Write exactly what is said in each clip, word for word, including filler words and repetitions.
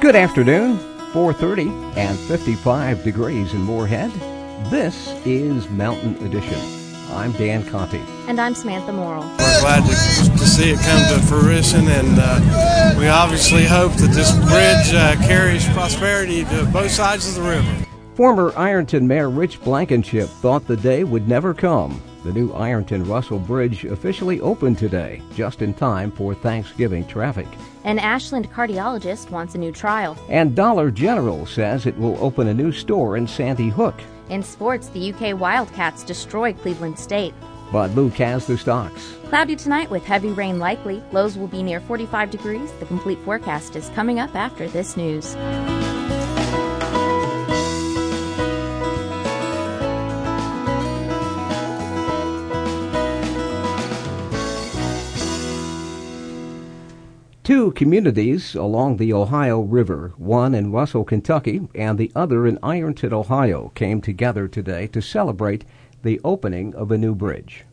Good afternoon, four thirty and fifty-five degrees in Moorhead. This is Mountain Edition. I'm Dan Conti. And I'm Samantha Morrill. We're glad to, to see it come to fruition, and uh, we obviously hope that this bridge uh, carries prosperity to both sides of the river. Former Ironton Mayor Rich Blankenship thought the day would never come. The new Ironton-Russell Bridge officially opened today, just in time for Thanksgiving traffic. An Ashland cardiologist wants a new trial. And Dollar General says it will open a new store in Sandy Hook. In sports, the U K Wildcats destroy Cleveland State. But Luke has the stocks. Cloudy tonight with heavy rain likely. Lows will be near forty-five degrees. The complete forecast is coming up after this news. Two communities along the Ohio River, one in Russell, Kentucky, and the other in Ironton, Ohio, came together today to celebrate the opening of a new bridge.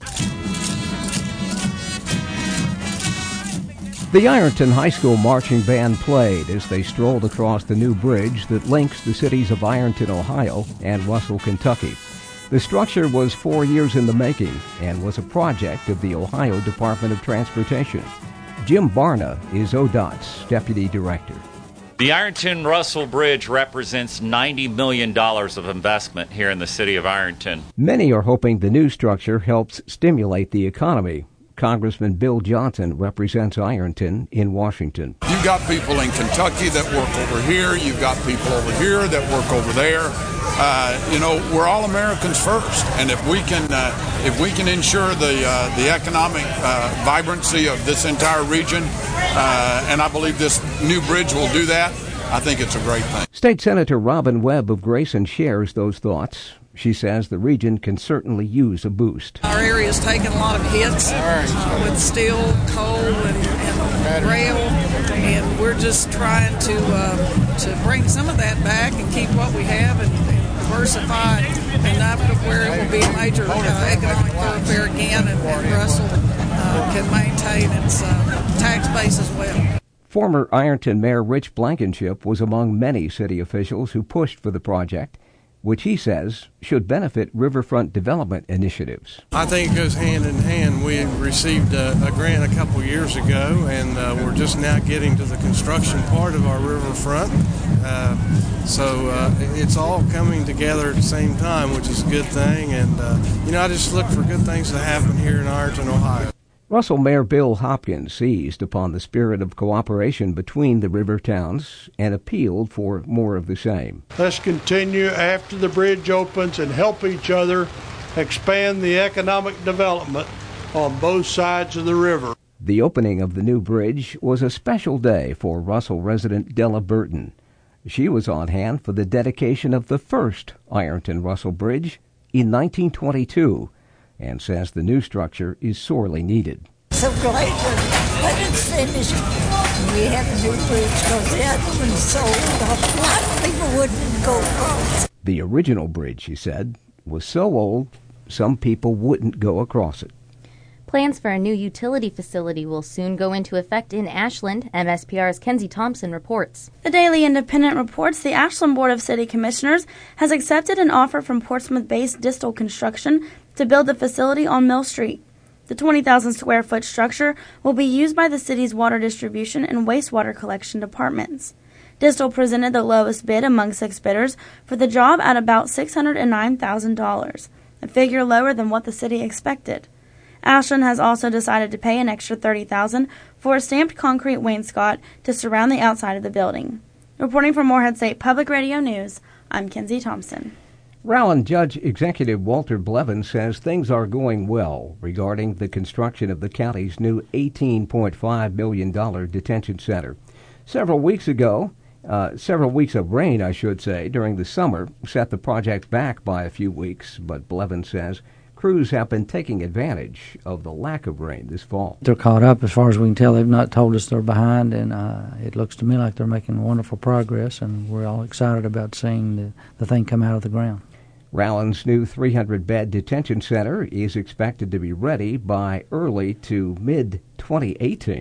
The Ironton High School marching band played as they strolled across the new bridge that links the cities of Ironton, Ohio, and Russell, Kentucky. The structure was four years in the making and was a project of the Ohio Department of Transportation. Jim Barna is O D O T's Deputy Director. The Ironton-Russell Bridge represents ninety million dollars of investment here in the city of Ironton. Many are hoping the new structure helps stimulate the economy. Congressman Bill Johnson represents Ironton in Washington. You've got people in Kentucky that work over here. You've got people over here that work over there. Uh, you know, we're all Americans first, and if we can, uh, if we can ensure the uh, the economic uh, vibrancy of this entire region, uh, and I believe this new bridge will do that, I think it's a great thing. State Senator Robin Webb of Grayson shares those thoughts. She says the region can certainly use a boost. Our area has taken a lot of hits uh, with steel, coal, and, and rail, and we're just trying to uh, to bring some of that back and keep what we have and, and diversify enough to where it will be a major uh, economic thoroughfare again, and, and Russell uh, can maintain its uh, tax base as well. Former Ironton Mayor Rich Blankenship was among many city officials who pushed for the project, which he says should benefit riverfront development initiatives. I think it goes hand in hand. We received a, a grant a couple years ago, and uh, we're just now getting to the construction part of our riverfront. Uh, so uh, it's all coming together at the same time, which is a good thing. And, uh, you know, I just look for good things to happen here in Ironton, Ohio. Russell Mayor Bill Hopkins seized upon the spirit of cooperation between the river towns and appealed for more of the same. Let's continue after the bridge opens and help each other expand the economic development on both sides of the river. The opening of the new bridge was a special day for Russell resident Della Burton. She was on hand for the dedication of the first Ironton-Russell Bridge in nineteen twenty-two. And says the new structure is sorely needed. So glad that it's finished. We have a new bridge because the other one sold off. A lot of people wouldn't go across. The original bridge, she said, was so old some people wouldn't go across it. Plans for a new utility facility will soon go into effect in Ashland. M S P R's Kenzie Thompson reports. The Daily Independent reports the Ashland Board of City Commissioners has accepted an offer from Portsmouth-based Distal Construction to build the facility on Mill Street. The twenty thousand square foot structure will be used by the city's water distribution and wastewater collection departments. Distal presented the lowest bid among six bidders for the job at about six hundred nine thousand dollars, a figure lower than what the city expected. Ashland has also decided to pay an extra thirty thousand dollars for a stamped concrete wainscot to surround the outside of the building. Reporting for Moorhead State Public Radio News, I'm Kenzie Thompson. Rowan Judge Executive Walter Blevins says things are going well regarding the construction of the county's new eighteen point five million dollars detention center. Several weeks ago, uh, several weeks of rain, I should say, during the summer set the project back by a few weeks, but Blevins says crews have been taking advantage of the lack of rain this fall. They're caught up as far as we can tell. They've not told us they're behind, and uh, it looks to me like they're making wonderful progress, and we're all excited about seeing the, the thing come out of the ground. Rowan's new three hundred bed detention center is expected to be ready by early to mid twenty eighteen.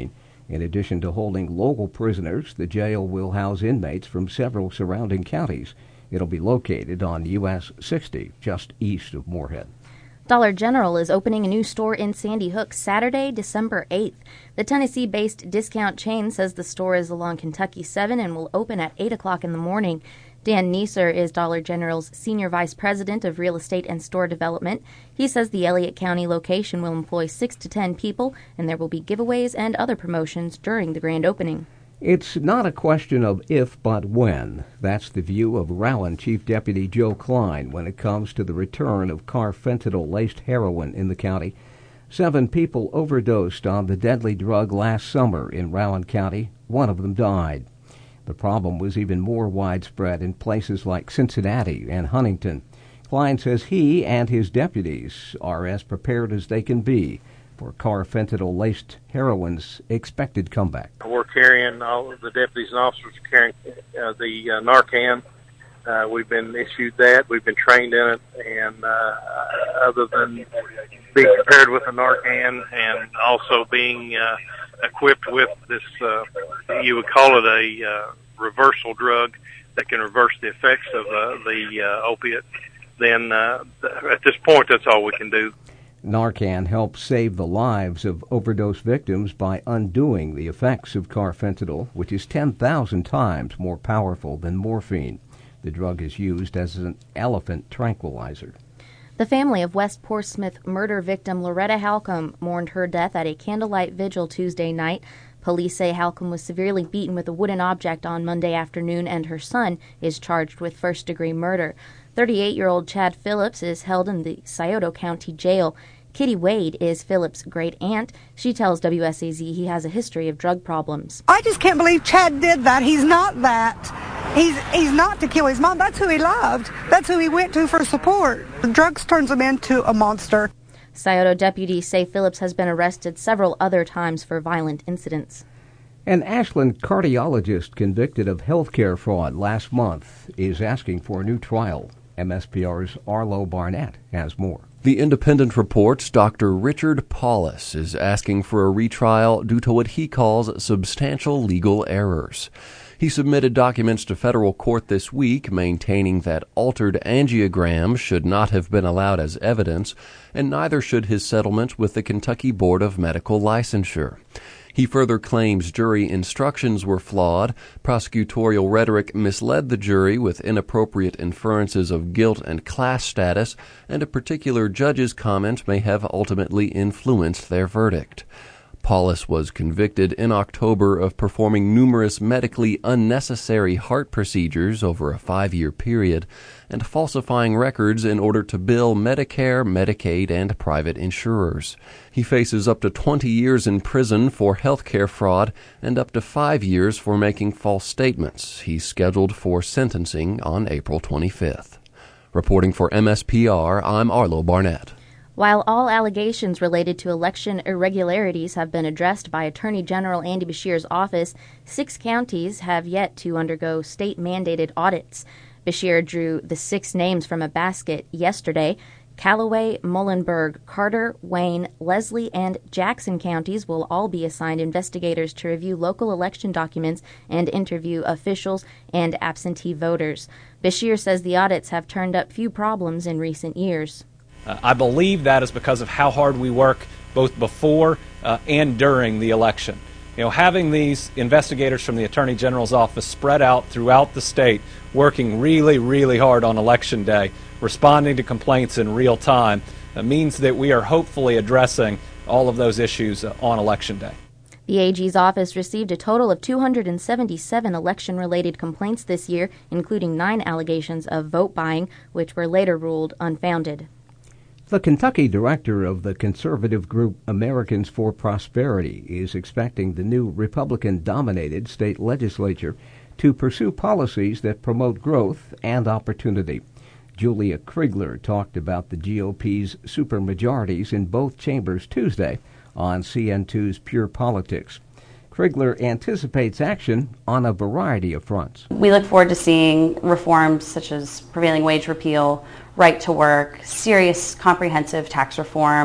In addition to holding local prisoners, the jail will house inmates from several surrounding counties. It'll be located on U S sixty, just east of Moorhead. Dollar General is opening a new store in Sandy Hook Saturday, December eighth. The Tennessee-based discount chain says the store is along Kentucky seven and will open at eight o'clock in the morning. Dan Neeser is Dollar General's Senior Vice President of Real Estate and Store Development. He says the Elliott County location will employ six to ten people, and there will be giveaways and other promotions during the grand opening. It's not a question of if, but when. That's the view of Rowan Chief Deputy Joe Klein when it comes to the return of carfentanil-laced heroin in the county. Seven people overdosed on the deadly drug last summer in Rowan County. One of them died. The problem was even more widespread in places like Cincinnati and Huntington. Klein says he and his deputies are as prepared as they can be for carfentanil-laced heroin's expected comeback. We're carrying, all of the deputies and officers are carrying uh, the uh, Narcan. Uh, we've been issued that. We've been trained in it. And uh, other than being prepared with the Narcan and also being uh, equipped with this, uh, you would call it a uh, reversal drug that can reverse the effects of uh, the uh, opiate, then uh, at this point, that's all we can do. Narcan helps save the lives of overdose victims by undoing the effects of carfentanil, which is ten thousand times more powerful than morphine. The drug is used as an elephant tranquilizer. The family of West Portsmouth murder victim Loretta Halcomb mourned her death at a candlelight vigil Tuesday night. Police say Halcomb was severely beaten with a wooden object on Monday afternoon, and her son is charged with first-degree murder. thirty-eight-year-old Chad Phillips is held in the Scioto County Jail. Kitty Wade is Phillips' great-aunt. She tells W S A Z he has a history of drug problems. I just can't believe Chad did that. He's not that. He's he's not to kill his mom. That's who he loved. That's who he went to for support. The drugs turns him into a monster. Scioto deputies say Phillips has been arrested several other times for violent incidents. An Ashland cardiologist convicted of healthcare fraud last month is asking for a new trial. M S P R's Arlo Barnett has more. The Independent reports Doctor Richard Paulus is asking for a retrial due to what he calls substantial legal errors. He submitted documents to federal court this week maintaining that altered angiograms should not have been allowed as evidence, and neither should his settlement with the Kentucky Board of Medical Licensure. He further claims jury instructions were flawed, prosecutorial rhetoric misled the jury with inappropriate inferences of guilt and class status, and a particular judge's comment may have ultimately influenced their verdict. Paulus was convicted in October of performing numerous medically unnecessary heart procedures over a five-year period and falsifying records in order to bill Medicare, Medicaid, and private insurers. He faces up to twenty years in prison for health care fraud and up to five years for making false statements. He's scheduled for sentencing on April twenty-fifth. Reporting for M S P R, I'm Arlo Barnett. While all allegations related to election irregularities have been addressed by Attorney General Andy Beshear's office, six counties have yet to undergo state-mandated audits. Beshear drew the six names from a basket yesterday. Callaway, Muhlenberg, Carter, Wayne, Leslie, and Jackson counties will all be assigned investigators to review local election documents and interview officials and absentee voters. Beshear says the audits have turned up few problems in recent years. Uh, I believe that is because of how hard we work both before uh, and during the election. You know, having these investigators from the Attorney General's office spread out throughout the state, working really, really hard on Election Day, responding to complaints in real time, uh, means that we are hopefully addressing all of those issues uh, on Election Day. The A G's office received a total of two hundred seventy-seven election-related complaints this year, including nine allegations of vote buying, which were later ruled unfounded. The Kentucky director of the conservative group Americans for Prosperity is expecting the new Republican-dominated state legislature to pursue policies that promote growth and opportunity. Julia Krigler talked about the G O P's supermajorities in both chambers Tuesday on C N two's Pure Politics. Krigler anticipates action on a variety of fronts. We look forward to seeing reforms such as prevailing wage repeal, right to work, serious comprehensive tax reform,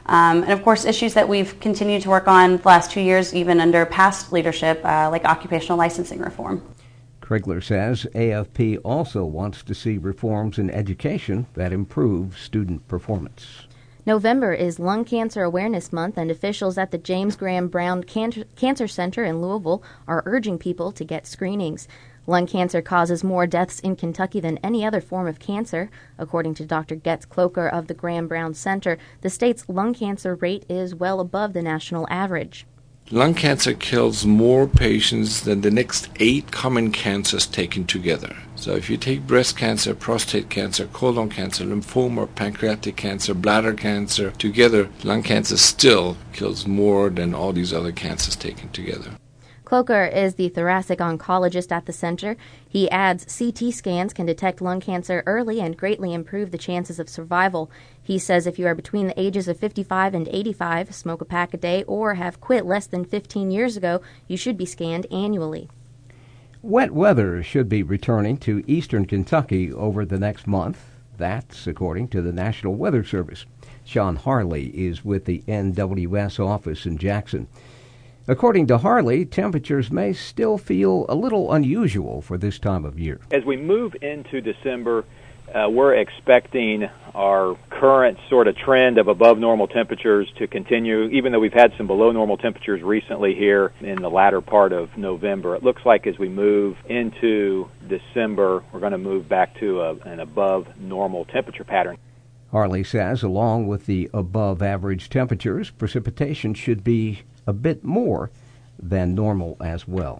Um, and of course, issues that we've continued to work on the last two years, even under past leadership, uh, like occupational licensing reform. Krigler says A F P also wants to see reforms in education that improve student performance. November is Lung Cancer Awareness Month, and officials at the James Graham Brown Can- Cancer Center in Louisville are urging people to get screenings. Lung cancer causes more deaths in Kentucky than any other form of cancer. According to Doctor Getz Cloker of the Graham Brown Center, the state's lung cancer rate is well above the national average. Lung cancer kills more patients than the next eight common cancers taken together. So if you take breast cancer, prostate cancer, colon cancer, lymphoma, pancreatic cancer, bladder cancer together, lung cancer still kills more than all these other cancers taken together. Cloker is the thoracic oncologist at the center. He adds C T scans can detect lung cancer early and greatly improve the chances of survival. He says if you are between the ages of fifty-five and eighty-five, smoke a pack a day, or have quit less than fifteen years ago, you should be scanned annually. Wet weather should be returning to eastern Kentucky over the next month. That's according to the National Weather Service. Sean Harley is with the N W S office in Jackson. According to Harley, temperatures may still feel a little unusual for this time of year. As we move into December, uh, we're expecting our current sort of trend of above normal temperatures to continue, even though we've had some below normal temperatures recently here in the latter part of November. It looks like as we move into December, we're going to move back to a, an above normal temperature pattern. Harley says along with the above average temperatures, precipitation should be a bit more than normal as well.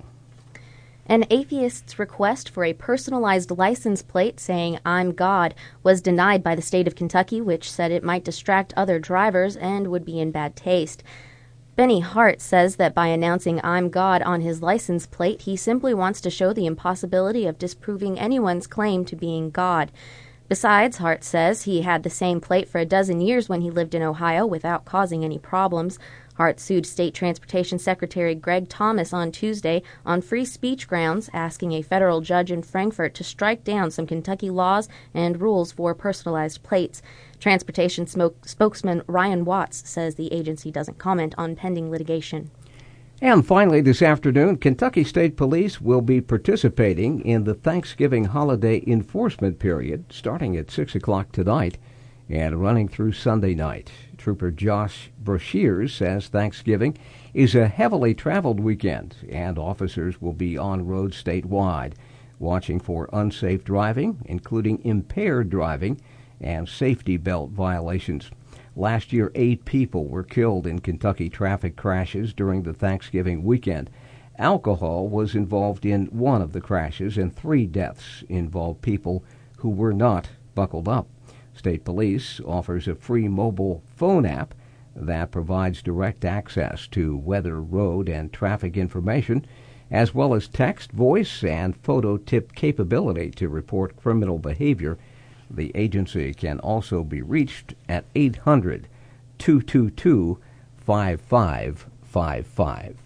An atheist's request for a personalized license plate saying, "I'm God," was denied by the state of Kentucky, which said it might distract other drivers and would be in bad taste. Benny Hart says that by announcing "I'm God" on his license plate, he simply wants to show the impossibility of disproving anyone's claim to being God. Besides, Hart says he had the same plate for a dozen years when he lived in Ohio without causing any problems. Hart sued State Transportation Secretary Greg Thomas on Tuesday on free speech grounds, asking a federal judge in Frankfort to strike down some Kentucky laws and rules for personalized plates. Transportation smoke- spokesman Ryan Watts says the agency doesn't comment on pending litigation. And finally, this afternoon, Kentucky State Police will be participating in the Thanksgiving holiday enforcement period, starting at six o'clock tonight and running through Sunday night. Trooper Josh Brashears says Thanksgiving is a heavily traveled weekend, and officers will be on road statewide, watching for unsafe driving, including impaired driving and safety belt violations. Last year, eight people were killed in Kentucky traffic crashes during the Thanksgiving weekend. Alcohol was involved in one of the crashes, and three deaths involved people who were not buckled up. State Police offers a free mobile phone app that provides direct access to weather, road, and traffic information, as well as text, voice, and photo tip capability to report criminal behavior. The agency can also be reached at eight hundred, two two two, five five five five.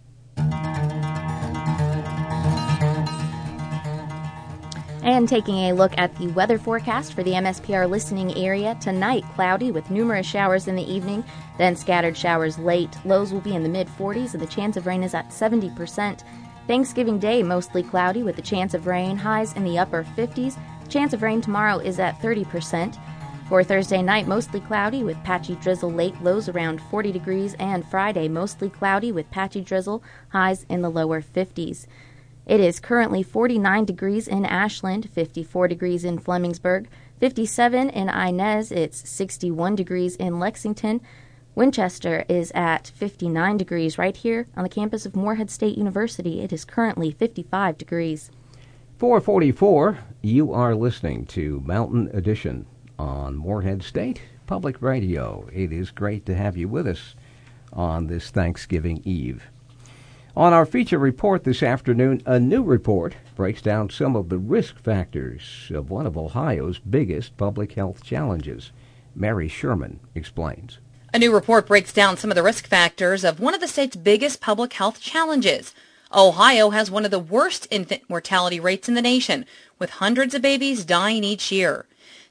And taking a look at the weather forecast for the M S P R listening area, tonight cloudy with numerous showers in the evening, then scattered showers late. Lows will be in the mid forties and the chance of rain is at seventy percent. Thanksgiving Day mostly cloudy with the chance of rain, highs in the upper fifties. The chance of rain tomorrow is at thirty percent. For Thursday night, mostly cloudy with patchy drizzle late, lows around forty degrees, and Friday mostly cloudy with patchy drizzle, highs in the lower fifties. It is currently forty-nine degrees in Ashland, fifty-four degrees in Flemingsburg, fifty-seven in Inez, it's sixty-one degrees in Lexington. Winchester is at fifty-nine degrees right here on the campus of Morehead State University. It is currently fifty-five degrees. four forty-four, you are listening to Mountain Edition on Morehead State Public Radio. It is great to have you with us on this Thanksgiving Eve. On our feature report this afternoon, a new report breaks down some of the risk factors of one of Ohio's biggest public health challenges. Mary Sherman explains. A new report breaks down some of the risk factors of one of the state's biggest public health challenges. Ohio has one of the worst infant mortality rates in the nation, with hundreds of babies dying each year.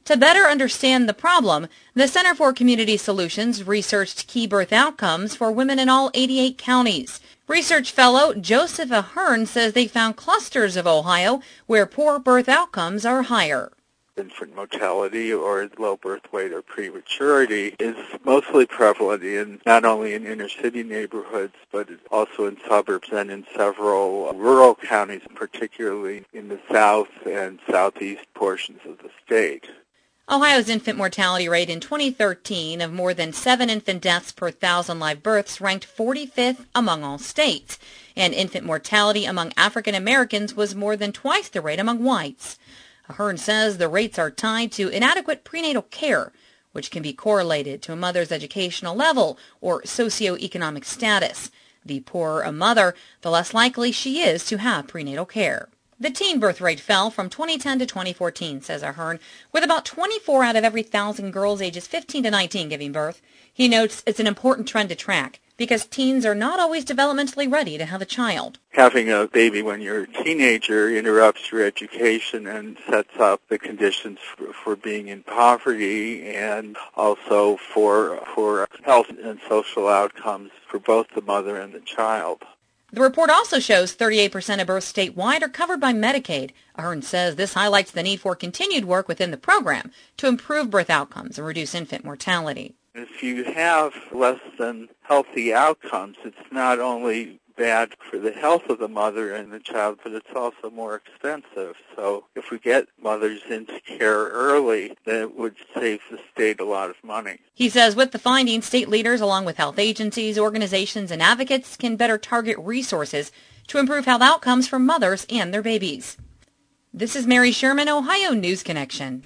To better understand the problem, the Center for Community Solutions researched key birth outcomes for women in all eighty-eight counties. Research fellow Joseph Ahern says they found clusters of Ohio where poor birth outcomes are higher. Infant mortality or low birth weight or prematurity is mostly prevalent in not only in inner city neighborhoods, but also in suburbs and in several rural counties, particularly in the south and southeast portions of the state. Ohio's infant mortality rate in twenty thirteen of more than seven infant deaths per thousand live births ranked forty-fifth among all states, and infant mortality among African Americans was more than twice the rate among whites. Ahern says the rates are tied to inadequate prenatal care, which can be correlated to a mother's educational level or socioeconomic status. The poorer a mother, the less likely she is to have prenatal care. The teen birth rate fell from twenty ten to twenty fourteen, says Ahern, with about twenty-four out of every thousand girls ages fifteen to nineteen giving birth. He notes it's an important trend to track because teens are not always developmentally ready to have a child. Having a baby when you're a teenager interrupts your education and sets up the conditions for, for being in poverty and also for, for health and social outcomes for both the mother and the child. The report also shows thirty-eight percent of births statewide are covered by Medicaid. Ahern says this highlights the need for continued work within the program to improve birth outcomes and reduce infant mortality. If you have less than healthy outcomes, it's not only bad for the health of the mother and the child, but it's also more expensive. So if we get mothers into care early, then it would save the state a lot of money. He says with the findings, state leaders, along with health agencies, organizations, and advocates, can better target resources to improve health outcomes for mothers and their babies. This is Mary Sherman, Ohio News Connection.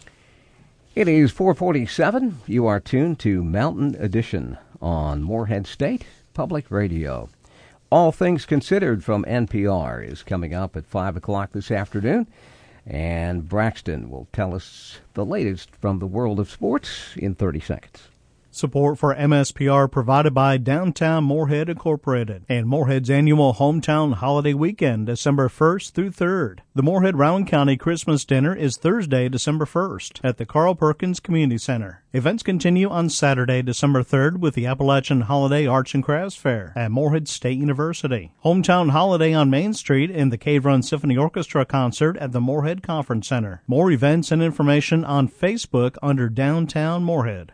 It is four forty-seven. You are tuned to Mountain Edition on Morehead State Public Radio. All Things Considered from N P R is coming up at five o'clock this afternoon, and Braxton will tell us the latest from the world of sports in thirty seconds. Support for M S P R provided by Downtown Morehead Incorporated and Morehead's annual Hometown Holiday Weekend, December first through third. The Morehead Rowan County Christmas Dinner is Thursday, December first at the Carl Perkins Community Center. Events continue on Saturday, December third with the Appalachian Holiday Arts and Crafts Fair at Morehead State University. Hometown Holiday on Main Street and the Cave Run Symphony Orchestra concert at the Morehead Conference Center. More events and information on Facebook under Downtown Morehead.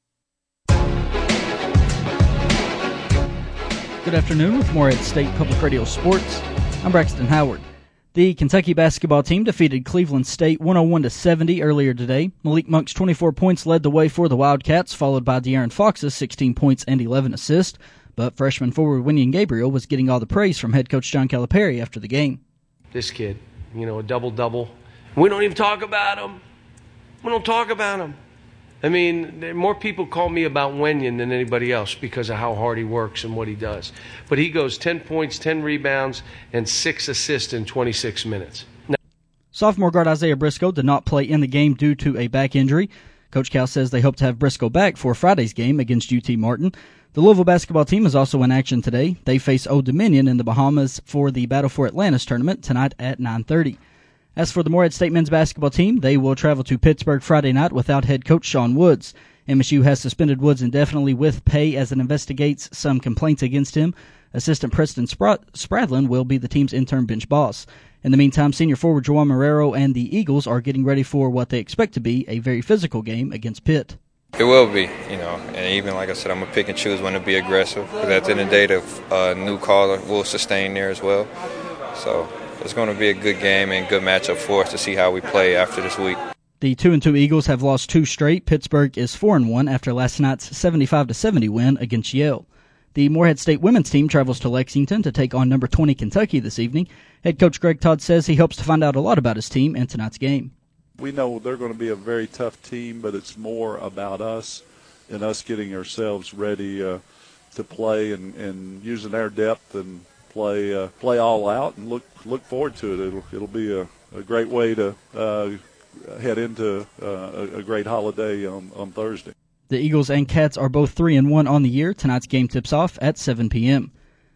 Good afternoon with Morehead State Public Radio Sports. I'm Braxton Howard. The Kentucky basketball team defeated Cleveland State one oh one to seventy earlier today. Malik Monk's twenty-four points led the way for the Wildcats, followed by De'Aaron Fox's sixteen points and eleven assists. But freshman forward Winion Gabriel was getting all the praise from head coach John Calipari after the game. This kid, you know, a double-double. We don't even talk about him. We don't talk about him. I mean, more people call me about Winion than anybody else because of how hard he works and what he does. But he goes ten points, ten rebounds, and six assists in twenty-six minutes. Now, sophomore guard Isaiah Briscoe did not play in the game due to a back injury. Coach Cal says they hope to have Briscoe back for Friday's game against U T Martin. The Louisville basketball team is also in action today. They face Old Dominion in the Bahamas for the Battle for Atlantis tournament tonight at nine thirty. As for the Morehead State men's basketball team, they will travel to Pittsburgh Friday night without head coach Sean Woods. M S U has suspended Woods indefinitely with pay as it investigates some complaints against him. Assistant Preston Spr- Spradlin will be the team's interim bench boss. In the meantime, senior forward Juwan Marrero and the Eagles are getting ready for what they expect to be a very physical game against Pitt. It will be, you know, and even like I said, I'm going to pick and choose when to be aggressive. Because at the end of the day, the uh, new caller will sustain there as well. So it's going to be a good game and good matchup for us to see how we play after this week. The two and two Eagles have lost two straight. Pittsburgh is four and one after last night's seventy-five to seventy win against Yale. The Morehead State women's team travels to Lexington to take on number twenty Kentucky this evening. Head coach Greg Todd says he hopes to find out a lot about his team in tonight's game. We know they're going to be a very tough team, but it's more about us and us getting ourselves ready uh, to play and, and using our depth and play uh, play all out and look look forward to it. It'll it'll be a, a great way to uh, head into uh, a, a great holiday on, on Thursday. The Eagles and Cats are both three and one on the year. Tonight's game tips off at seven p.m.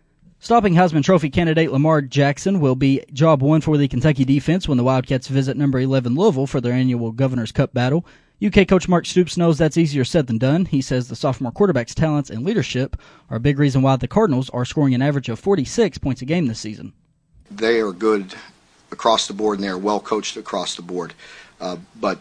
Stopping Heisman Trophy candidate Lamar Jackson will be job one for the Kentucky defense when the Wildcats visit number eleven Louisville for their annual Governor's Cup battle. U K coach Mark Stoops knows that's easier said than done. He says the sophomore quarterback's talents and leadership are a big reason why the Cardinals are scoring an average of forty-six points a game this season. They are good across the board, and they are well coached across the board. Uh, but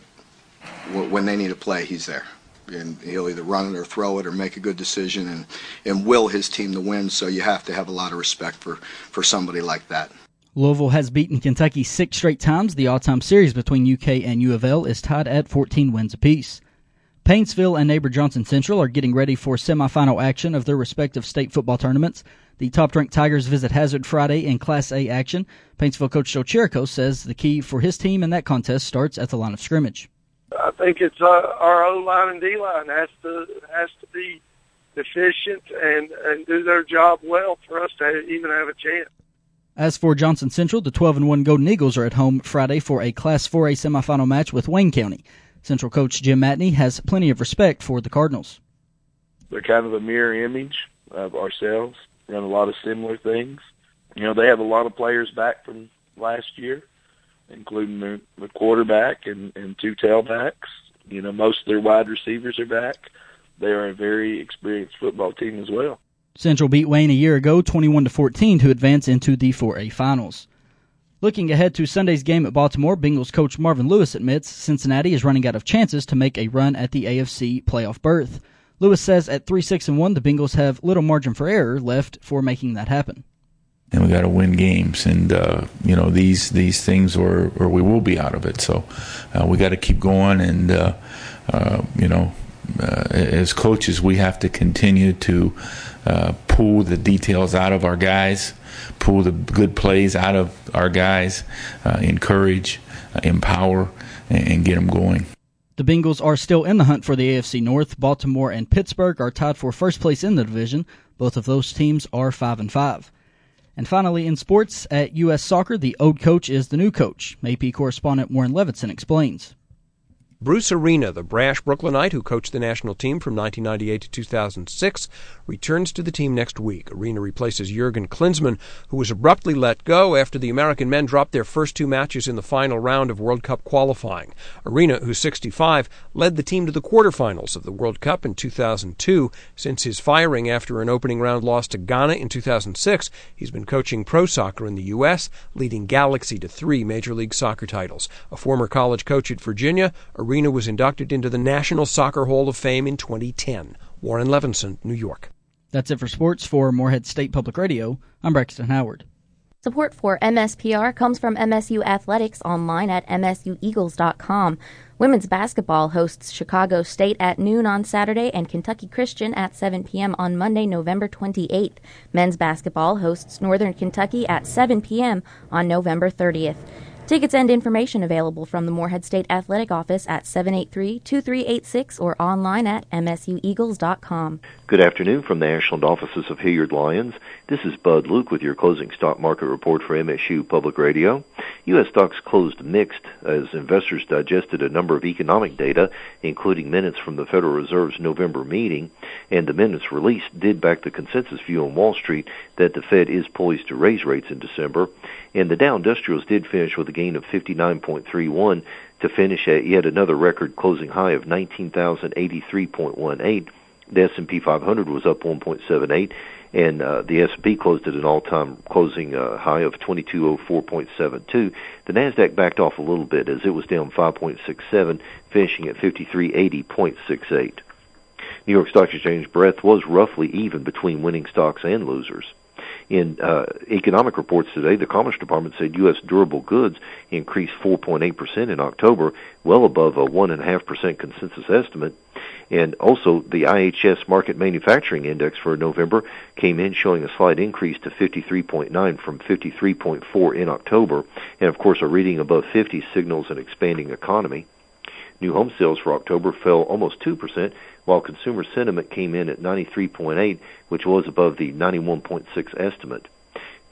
w- when they need to play, he's there. And he'll either run it or throw it or make a good decision and, and will his team to win. So you have to have a lot of respect for, for somebody like that. Louisville has beaten Kentucky six straight times. The all-time series between U K and U of L is tied at fourteen wins apiece. Paintsville and neighbor Johnson Central are getting ready for semifinal action of their respective state football tournaments. The top-ranked Tigers visit Hazard Friday in Class A action. Paintsville coach Joe Chirico says the key for his team in that contest starts at the line of scrimmage. I think it's uh, our O-line and D-line has to has to be efficient and, and do their job well for us to even have a chance. As for Johnson Central, the twelve and one Golden Eagles are at home Friday for a Class four A semifinal match with Wayne County. Central coach Jim Matney has plenty of respect for the Cardinals. They're kind of a mirror image of ourselves, run a lot of similar things. You know, they have a lot of players back from last year, including the, the quarterback and, and two tailbacks. You know, most of their wide receivers are back. They are a very experienced football team as well. Central beat Wayne a year ago, twenty-one to fourteen, to advance into the four A finals. Looking ahead to Sunday's game at Baltimore, Bengals coach Marvin Lewis admits Cincinnati is running out of chances to make a run at the A F C playoff berth. Lewis says at three six and one, the Bengals have little margin for error left for making that happen. And we got to win games, and uh, you know these these things, or or we will be out of it. So uh, we got to keep going, and uh, uh, you know, uh, as coaches, we have to continue to uh, pull the details out of our guys, pull the good plays out of our guys, uh, encourage, uh, empower, and, and get them going. The Bengals are still in the hunt for the A F C North. Baltimore and Pittsburgh are tied for first place in the division. Both of those teams are five and five. And finally, in sports, at U S Soccer, the old coach is the new coach. A P correspondent Warren Levinson explains. Bruce Arena, the brash Brooklynite who coached the national team from nineteen ninety-eight to two thousand six, returns to the team next week. Arena replaces Jurgen Klinsmann, who was abruptly let go after the American men dropped their first two matches in the final round of World Cup qualifying. Arena, who's sixty-five, led the team to the quarterfinals of the World Cup in two thousand two. Since his firing after an opening round loss to Ghana in two thousand six, he's been coaching pro soccer in the U S, leading Galaxy to three Major League Soccer titles. A former college coach at Virginia, Arena Arena was inducted into the National Soccer Hall of Fame in twenty ten. Warren Levinson, New York. That's it for sports. For Morehead State Public Radio, I'm Braxton Howard. Support for M S P R comes from M S U Athletics online at M S U Eagles dot com. Women's basketball hosts Chicago State at noon on Saturday and Kentucky Christian at seven p.m. on Monday, November twenty-eighth. Men's basketball hosts Northern Kentucky at seven p.m. on November thirtieth. Tickets and information available from the Morehead State Athletic Office at seven eight three, two three eight six or online at M S U Eagles dot com. Good afternoon from the Ashland offices of Hilliard Lyons. This is Bud Luke with your closing stock market report for M S U Public Radio. U S stocks closed mixed as investors digested a number of economic data, including minutes from the Federal Reserve's November meeting, and the minutes released did back the consensus view on Wall Street that the Fed is poised to raise rates in December. And the Dow Industrials did finish with a gain of fifty-nine point three one to finish at yet another record closing high of nineteen thousand eighty-three point one eight. The S and P five hundred was up one point seven eight, and uh, the S and P closed at an all-time closing uh, high of twenty-two oh four point seven two. The NASDAQ backed off a little bit as it was down five point six seven, finishing at fifty-three eighty point six eight. New York Stock Exchange breadth was roughly even between winning stocks and losers. In uh, economic reports today, the Commerce Department said U S durable goods increased four point eight percent in October, well above a one point five percent consensus estimate. And also, the I H S Market Manufacturing Index for November came in showing a slight increase to fifty-three point nine from fifty-three point four in October. And, of course, a reading above fifty signals an expanding economy. New home sales for October fell almost two percent, while consumer sentiment came in at ninety-three point eight, which was above the ninety-one point six estimate.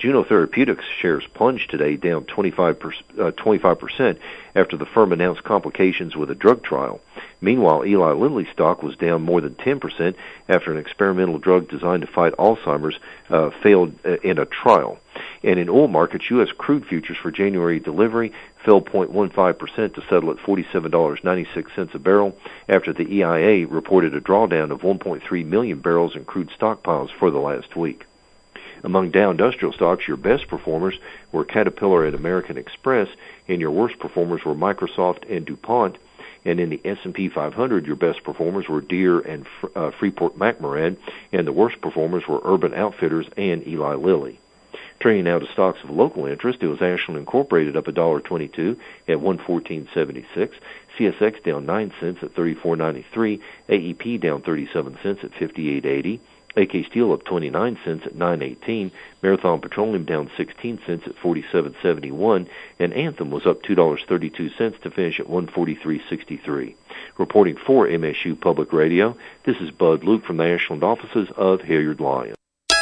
Juno Therapeutics shares plunged today, down twenty-five percent after the firm announced complications with a drug trial. Meanwhile, Eli Lilly stock was down more than ten percent after an experimental drug designed to fight Alzheimer's uh, failed uh, in a trial. And in oil markets, U S crude futures for January delivery fell zero point one five percent to settle at forty-seven dollars and ninety-six cents a barrel after the E I A reported a drawdown of one point three million barrels in crude stockpiles for the last week. Among Dow Industrial stocks, your best performers were Caterpillar and American Express, and your worst performers were Microsoft and DuPont. And in the S and P five hundred, your best performers were Deere and uh, Freeport-McMoRan, and the worst performers were Urban Outfitters and Eli Lilly. Turning now to stocks of local interest, it was Ashland Incorporated up one dollar twenty-two at one fourteen seventy-six. C S X down nine cents at thirty-four ninety-three. A E P down thirty-seven cents at fifty-eight eighty. A K Steel up twenty-nine cents at nine eighteen. Marathon Petroleum down sixteen cents at forty-seven seventy-one. And Anthem was up two dollars thirty-two cents to finish at one forty-three sixty-three. Reporting for M S U Public Radio, this is Bud Luke from the Ashland offices of Hilliard Lyons.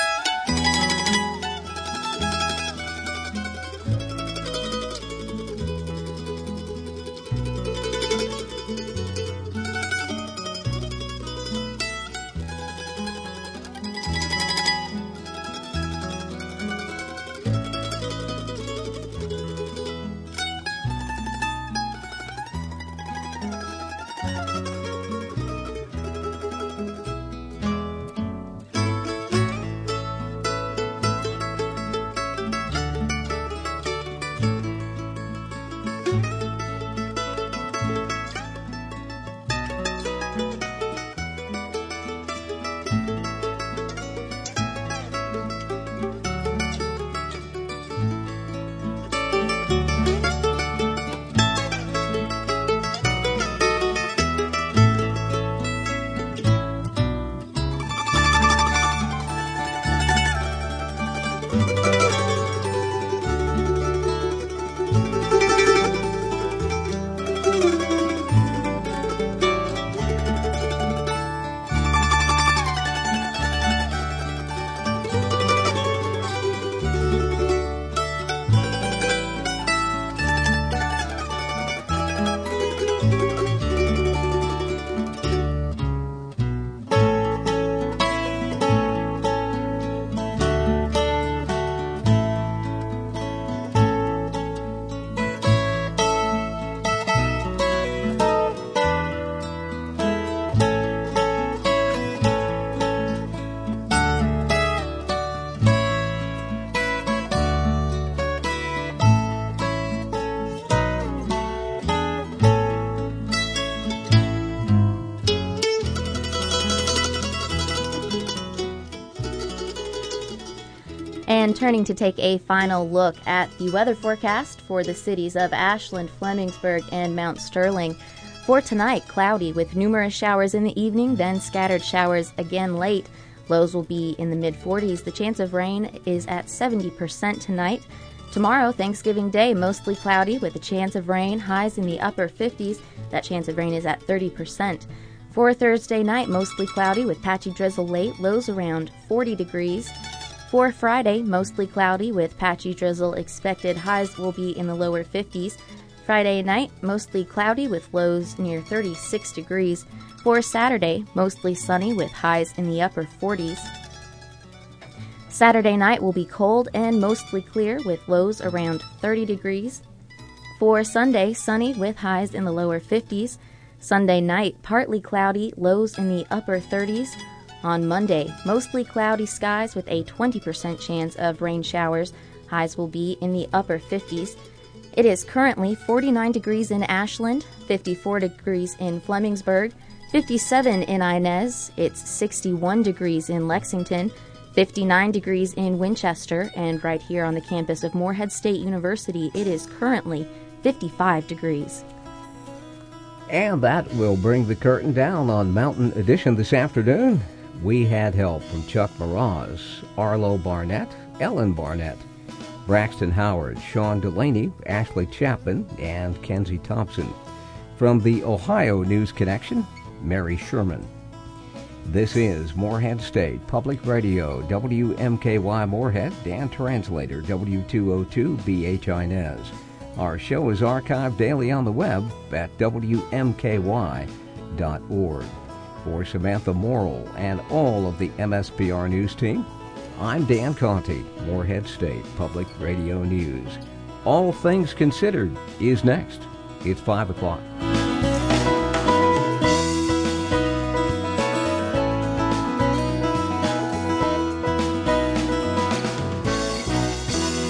And turning to take a final look at the weather forecast for the cities of Ashland, Flemingsburg, and Mount Sterling. For tonight, cloudy with numerous showers in the evening, then scattered showers again late. Lows will be in the mid forties. The chance of rain is at seventy percent tonight. Tomorrow, Thanksgiving Day, mostly cloudy with a chance of rain, highs in the upper fifties. That chance of rain is at thirty percent. For Thursday night, mostly cloudy with patchy drizzle late, lows around forty degrees. For Friday, mostly cloudy with patchy drizzle expected, highs will be in the lower fifties. Friday night, mostly cloudy with lows near thirty-six degrees. For Saturday, mostly sunny with highs in the upper forties. Saturday night will be cold and mostly clear with lows around thirty degrees. For Sunday, sunny with highs in the lower fifties. Sunday night, partly cloudy, lows in the upper thirties. On Monday, mostly cloudy skies with a twenty percent chance of rain showers. Highs will be in the upper fifties. It is currently forty-nine degrees in Ashland, fifty-four degrees in Flemingsburg, fifty-seven in Inez, it's sixty-one degrees in Lexington, fifty-nine degrees in Winchester, and right here on the campus of Morehead State University, it is currently fifty-five degrees. And that will bring the curtain down on Mountain Edition this afternoon. We had help from Chuck Moroz, Arlo Barnett, Ellen Barnett, Braxton Howard, Sean Delaney, Ashley Chapman, and Kenzie Thompson. From the Ohio News Connection, Mary Sherman. This is Morehead State Public Radio, W M K Y Morehead, Dan Translator, W two oh two B H I Nez. Our show is archived daily on the web at W M K Y dot org. For Samantha Morrill and all of the M S P R News team, I'm Dan Conti, Morehead State Public Radio News. All Things Considered is next. It's five o'clock.